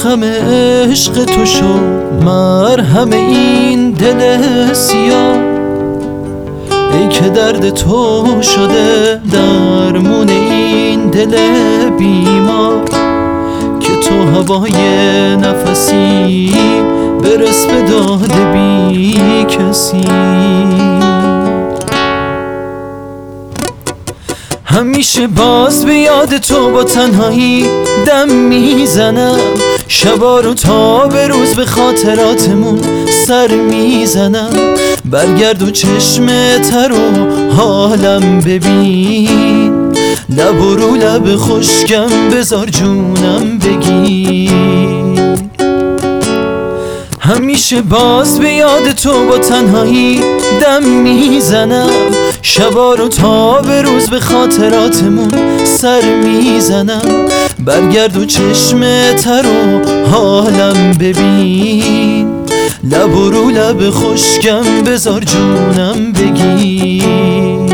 غم عشق تو شد مرهم این دل سیاه. ای که درد تو شده درمون این دل بیمار، که تو هوای نفسی برس به داد بی کسی. همیشه باز به یاد تو با تنهایی دم میزنم، شبا رو تا به روز به خاطراتمون سر میزنم. برگرد و چشم تر و حالم ببین، لب و رو لب خشکم بذار جونم بگیر. همیشه باز به یاد تو با تنهایی دم میزنم، شبا رو تا به روز به خاطراتمون سر میزنم. برگرد و چشم تر و حالم ببین، لب و رو لب خشکم بذار جونم بگیر.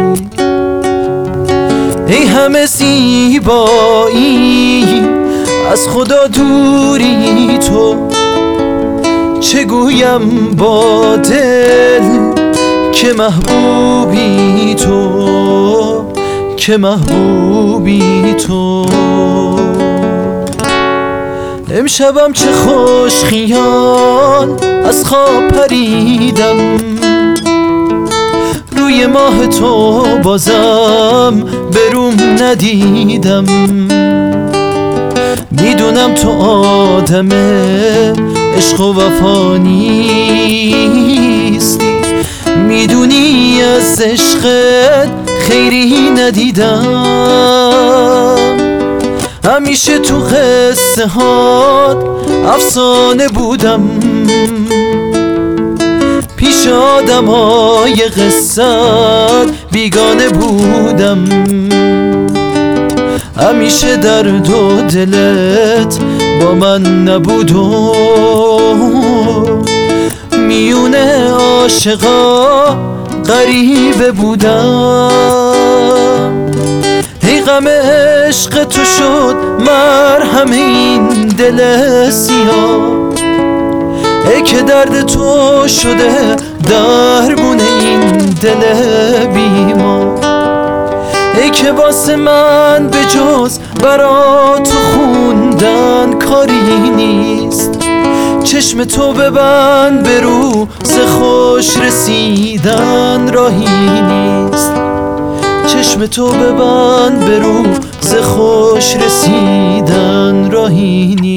ای همه زیبایی از خدا دوری تو، چه گویم با دل که محبوبی تو، که محبوبی تو. امشبم چه خوش خیال از خواب پریدم، روی ماه تو بازم بروم ندیدم. میدونم تو آدم عشق و وفا نیستی، میدونی از عشقت خیری ندیدم. همیشه تو قصه هات افسانه بودم، پیش آدم های قصت بیگانه بودم. همیشه درد و دلت با من نبود و میونه عاشقا غریبه بودم. ای غم عشق تو شد مرهم این دل سیاه، ای که درد تو شده درمون این دل بیمار. ای که واسه من به جز برا تو خوندن کاری نیست، چشم تو ببند به روز خوش رسیدن راهی نیست. چشم تو ببند به روز خوش رسیدن راهی نیست.